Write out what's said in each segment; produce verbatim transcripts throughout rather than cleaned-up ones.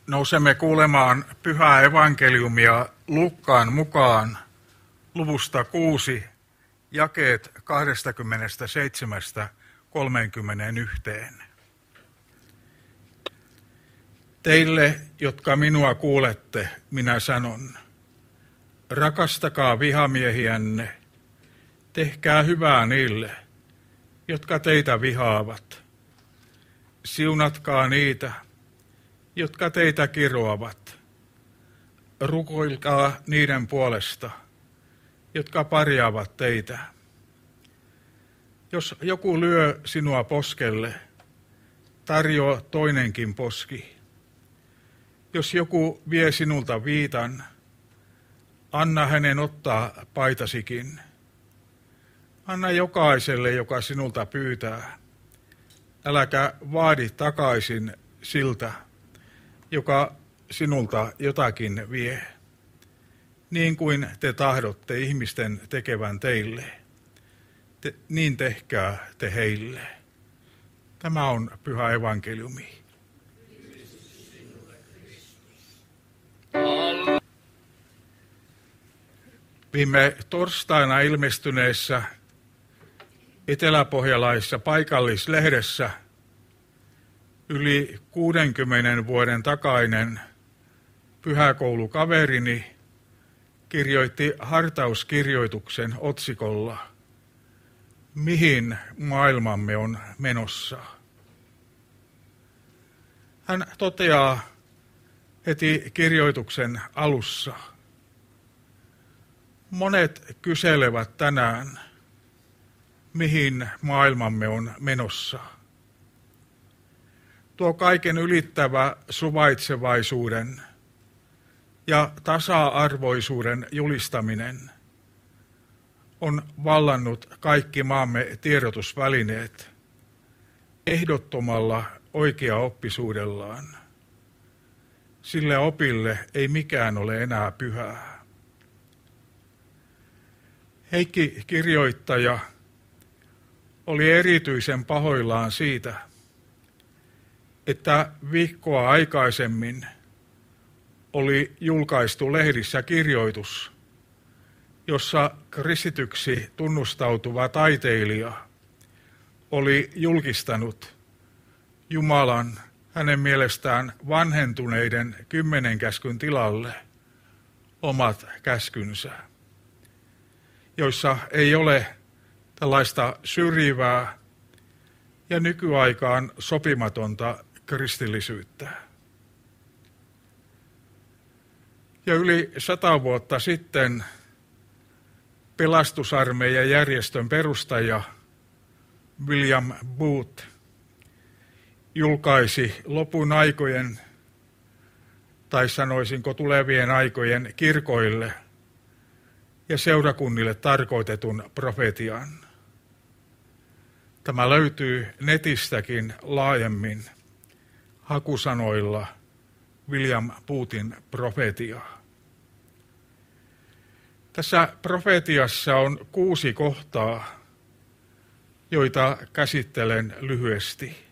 Nousemme kuulemaan pyhää evankeliumia Luukkaan mukaan luvusta kuusi, jakeet kaksikymmentäseitsemän kolmekymmentäyksi. Teille, jotka minua kuulette, minä sanon, rakastakaa vihamiehiänne, tehkää hyvää niille, jotka teitä vihaavat. Siunatkaa niitä, jotka teitä kiroavat. Rukoilkaa niiden puolesta, jotka parjaavat teitä. Jos joku lyö sinua poskelle, tarjoa toinenkin poski. Jos joku vie sinulta viitan, anna hänen ottaa paitasikin. Anna jokaiselle, joka sinulta pyytää. Äläkä vaadi takaisin siltä, joka sinulta jotakin vie, niin kuin te tahdotte ihmisten tekevän teille, te, niin tehkää te heille. Tämä on pyhä evankeliumi. Viime torstaina ilmestyneessä eteläpohjalaisessa paikallislehdessä yli kuudenkymmenen vuoden takainen pyhäkoulukaverini kirjoitti hartauskirjoituksen otsikolla "Mihin maailmamme on menossa?". Hän toteaa heti kirjoituksen alussa: monet kyselevät tänään, mihin maailmamme on menossa. Tuo kaiken ylittävä suvaitsevaisuuden ja tasa-arvoisuuden julistaminen on vallannut kaikki maamme tiedotusvälineet ehdottomalla oikeaoppisuudellaan. Sille opille ei mikään ole enää pyhää. Heikki kirjoittaja oli erityisen pahoillaan siitä, että viikkoa aikaisemmin oli julkaistu lehdissä kirjoitus, jossa kristityksi tunnustautuva taiteilija oli julkistanut Jumalan hänen mielestään vanhentuneiden kymmenen käskyn tilalle omat käskynsä, joissa ei ole tällaista syrjivää ja nykyaikaan sopimatonta kristillisyyttä. Ja yli sata vuotta sitten pelastusarmeijan järjestön perustaja William Booth julkaisi lopun aikojen, tai sanoisinko tulevien aikojen kirkoille ja seurakunnille tarkoitetun profetian. Tämä löytyy netistäkin laajemmin hakusanoilla William Boothin profetia. Tässä profetiassa on kuusi kohtaa, joita käsittelen lyhyesti.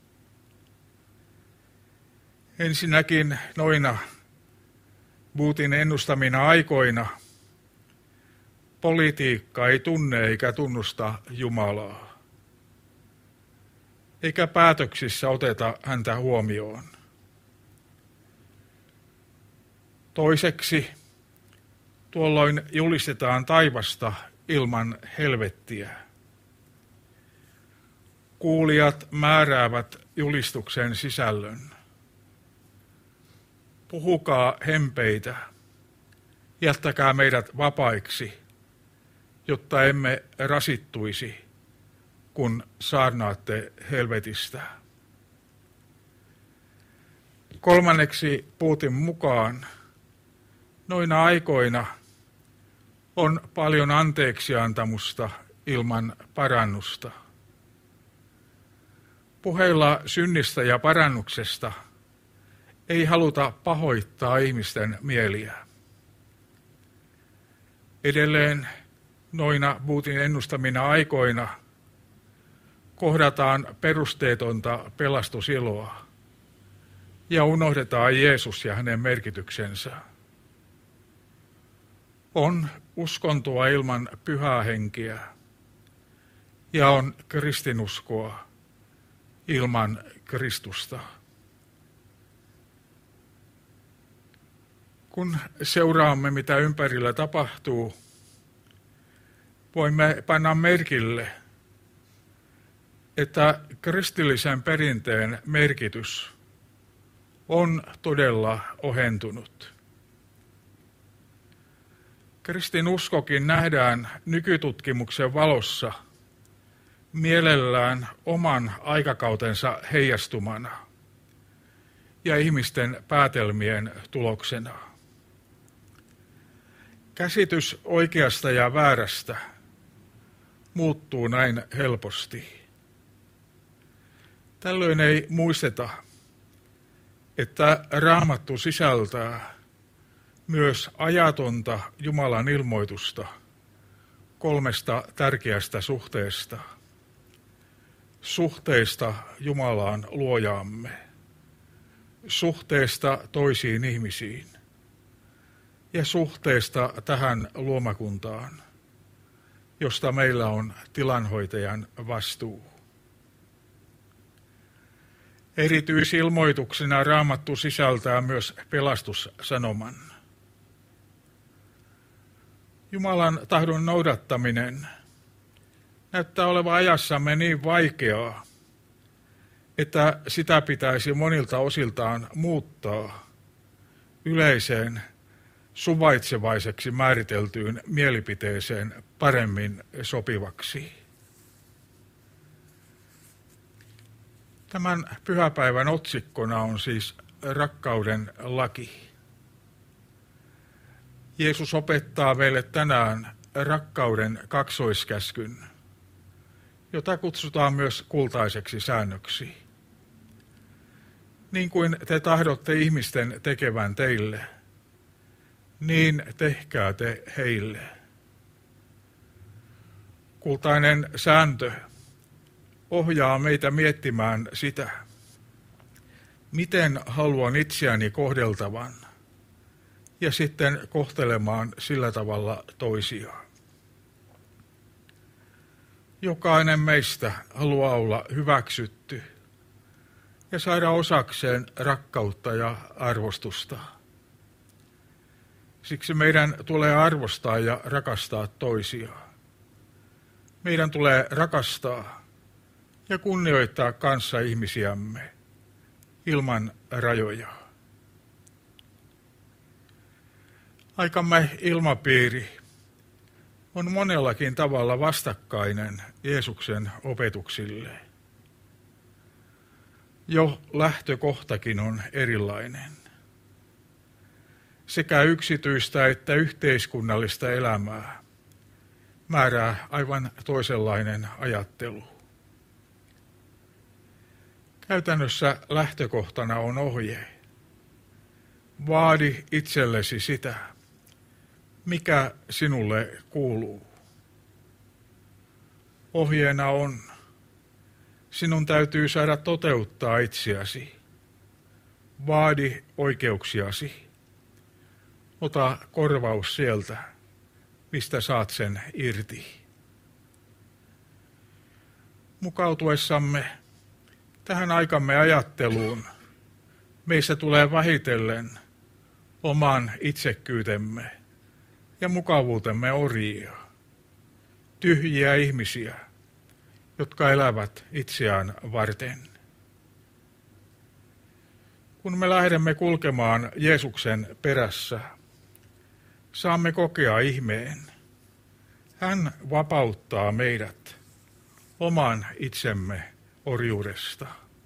Ensinnäkin noina Boothin ennustamina aikoina politiikka ei tunne eikä tunnusta Jumalaa, eikä päätöksissä oteta häntä huomioon. Toiseksi, tuolloin julistetaan taivasta ilman helvettiä. Kuulijat määräävät julistuksen sisällön. Puhukaa hempeitä, jättäkää meidät vapaiksi, jotta emme rasittuisi, kun saarnaatte helvetistä. Kolmanneksi Boothin mukaan noina aikoina on paljon anteeksiantamusta ilman parannusta. Puheilla synnistä ja parannuksesta ei haluta pahoittaa ihmisten mieliä. Edelleen noina Boothin ennustamina aikoina kohdataan perusteetonta pelastusiloa, ja unohdetaan Jeesus ja hänen merkityksensä. On uskontoa ilman pyhää henkeä ja on kristinuskoa ilman Kristusta. Kun seuraamme, mitä ympärillä tapahtuu, voimme panna merkille, että kristillisen perinteen merkitys on todella ohentunut. Kristinuskokin nähdään nykytutkimuksen valossa mielellään oman aikakautensa heijastumana ja ihmisten päätelmien tuloksena. Käsitys oikeasta ja väärästä muuttuu näin helposti. Tällöin ei muisteta, että Raamattu sisältää myös ajatonta Jumalan ilmoitusta kolmesta tärkeästä suhteesta. Suhteesta Jumalaan luojaamme, suhteesta toisiin ihmisiin ja suhteesta tähän luomakuntaan, josta meillä on tilanhoitajan vastuu. Erityisilmoituksena Raamattu sisältää myös pelastussanoman. Jumalan tahdon noudattaminen näyttää olevan ajassamme niin vaikeaa, että sitä pitäisi monilta osiltaan muuttaa yleiseen suvaitsevaiseksi määriteltyyn mielipiteeseen paremmin sopivaksi. Tämän pyhäpäivän otsikkona on siis rakkauden laki. Jeesus opettaa meille tänään rakkauden kaksoiskäskyn, jota kutsutaan myös kultaiseksi säännöksi. Niin kuin te tahdotte ihmisten tekevän teille, niin tehkää te heille. Kultainen sääntö ohjaa meitä miettimään sitä, miten haluan itseäni kohdeltavan ja sitten kohtelemaan sillä tavalla toisia. Jokainen meistä haluaa olla hyväksytty ja saada osakseen rakkautta ja arvostusta. Siksi meidän tulee arvostaa ja rakastaa toisia. Meidän tulee rakastaa ja kunnioittaa kanssa ihmisiämme ilman rajoja. Aikamme ilmapiiri on monellakin tavalla vastakkainen Jeesuksen opetuksille. Jo lähtökohtakin on erilainen. Sekä yksityistä että yhteiskunnallista elämää määrää aivan toisenlainen ajattelu. Käytännössä lähtökohtana on ohje. Vaadi itsellesi sitä, mikä sinulle kuuluu. Ohjeena on, sinun täytyy saada toteuttaa itseäsi. Vaadi oikeuksiasi. Ota korvaus sieltä, mistä saat sen irti. Mukautuessamme tähän aikamme ajatteluun meistä tulee vähitellen oman itsekkyytemme ja mukavuutemme orjia, tyhjiä ihmisiä, jotka elävät itseään varten. Kun me lähdemme kulkemaan Jeesuksen perässä, saamme kokea ihmeen. Hän vapauttaa meidät oman itsemme orjuudesta.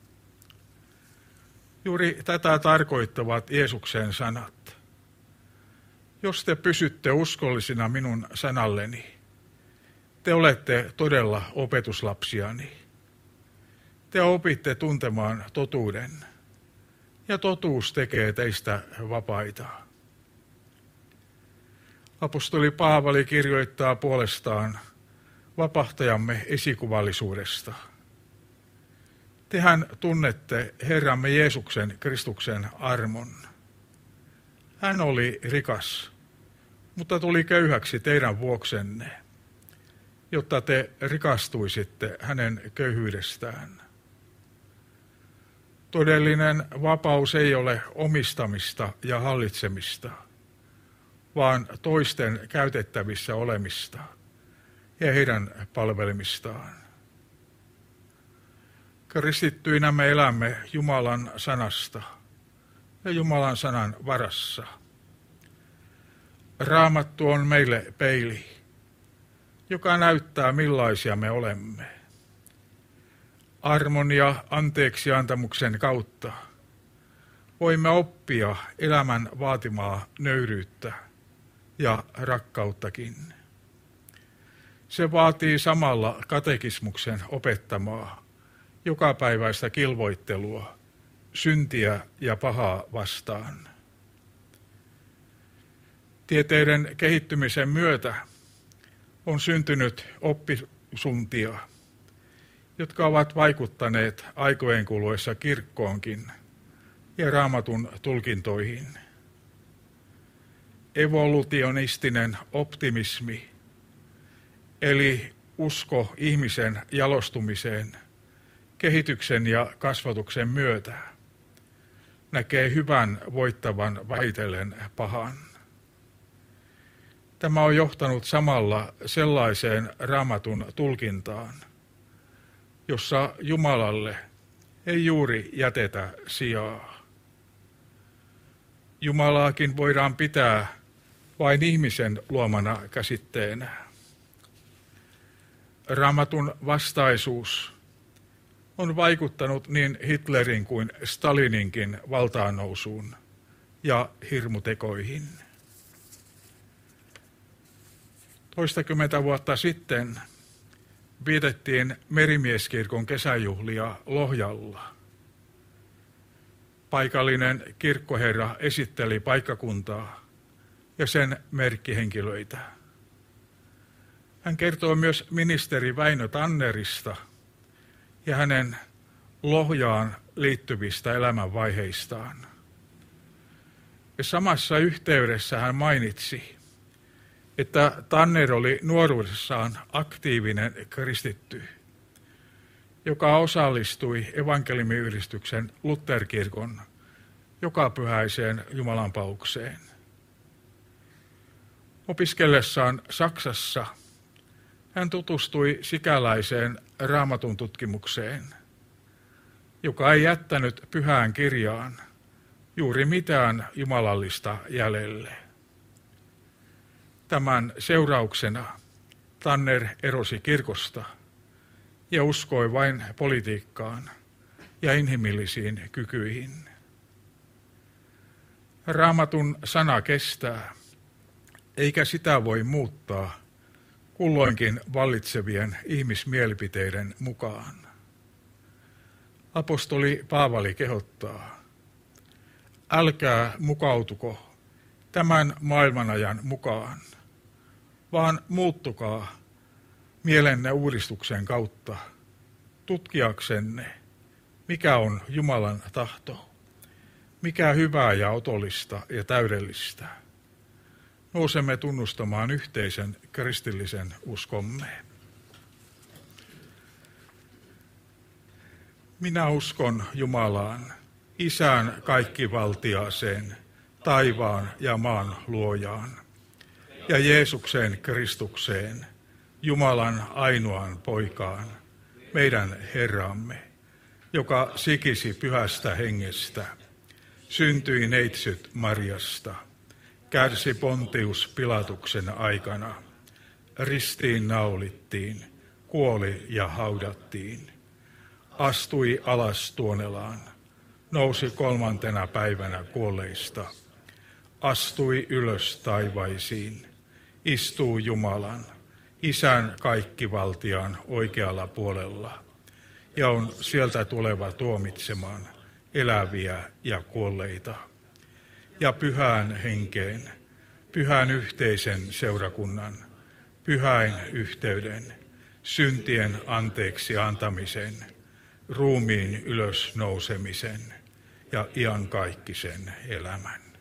Juuri tätä tarkoittavat Jeesuksen sanat. Jos te pysytte uskollisina minun sanalleni, te olette todella opetuslapsiani. Te opitte tuntemaan totuuden, ja totuus tekee teistä vapaita. Apostoli Paavali kirjoittaa puolestaan vapahtajamme esikuvallisuudesta. Tehän tunnette Herramme Jeesuksen Kristuksen armon. Hän oli rikas, mutta tuli köyhäksi teidän vuoksenne, jotta te rikastuisitte hänen köyhyydestään. Todellinen vapaus ei ole omistamista ja hallitsemista, vaan toisten käytettävissä olemista ja heidän palvelemistaan. Kristittyinä me elämme Jumalan sanasta ja Jumalan sanan varassa. Raamattu on meille peili, joka näyttää millaisia me olemme. Armon ja anteeksiantamuksen kautta voimme oppia elämän vaatimaa nöyryyttä ja rakkauttakin. Se vaatii samalla katekismuksen opettamaa jokapäiväistä kilvoittelua, syntiä ja pahaa vastaan. Tieteiden kehittymisen myötä on syntynyt oppisuntia, jotka ovat vaikuttaneet aikojen kuluessa kirkkoonkin ja Raamatun tulkintoihin. Evolutionistinen optimismi, eli usko ihmisen jalostumiseen kehityksen ja kasvatuksen myötä, näkee hyvän voittavan vähitellen pahan. Tämä on johtanut samalla sellaiseen Raamatun tulkintaan, jossa Jumalalle ei juuri jätetä sijaa. Jumalaakin voidaan pitää vain ihmisen luomana käsitteenä. Raamatun vastaisuus on vaikuttanut niin Hitlerin kuin Stalininkin valtaannousuun ja hirmutekoihin. Toistakymmentä vuotta sitten vietettiin merimieskirkon kesäjuhlia Lohjalla. Paikallinen kirkkoherra esitteli paikkakuntaa ja sen merkkihenkilöitä. Hän kertoi myös ministeri Väinö Tannerista ja hänen Lohjaan liittyvistä elämänvaiheistaan. Ja samassa yhteydessä hän mainitsi, että Tanner oli nuoruudessaan aktiivinen kristitty, joka osallistui evankeliumiyhdistyksen Lutherkirkon jokapyhäiseen jumalanpalvelukseen. Opiskellessaan Saksassa hän tutustui sikäläiseen Raamatun tutkimukseen, joka ei jättänyt pyhään kirjaan juuri mitään jumalallista jäljelle. Tämän seurauksena Tanner erosi kirkosta ja uskoi vain politiikkaan ja inhimillisiin kykyihin. Raamatun sana kestää, eikä sitä voi muuttaa kulloinkin vallitsevien ihmismielipiteiden mukaan. Apostoli Paavali kehottaa, älkää mukautuko tämän maailmanajan mukaan, vaan muuttukaa mielenne uudistuksen kautta tutkiaksenne, mikä on Jumalan tahto, mikä hyvää ja otollista ja täydellistä. Nousemme tunnustamaan yhteisen kristillisen uskomme. Minä uskon Jumalaan, Isään kaikkivaltiaaseen, taivaan ja maan luojaan, ja Jeesukseen Kristukseen, Jumalan ainoaan poikaan, meidän Herramme, joka sikisi pyhästä hengestä, syntyi neitsyt Marjasta, kärsi Pontius Pilatuksen aikana, ristiin naulittiin, kuoli ja haudattiin, astui alas tuonelaan, nousi kolmantena päivänä kuolleista, astui ylös taivaisiin, istuu Jumalan, Isän kaikkivaltiaan oikealla puolella, ja on sieltä tuleva tuomitsemaan eläviä ja kuolleita, ja pyhään henkeen, pyhän yhteisen seurakunnan, pyhäin yhteyden, syntien anteeksi antamisen, ruumiin ylösnousemisen ja iankaikkisen elämän.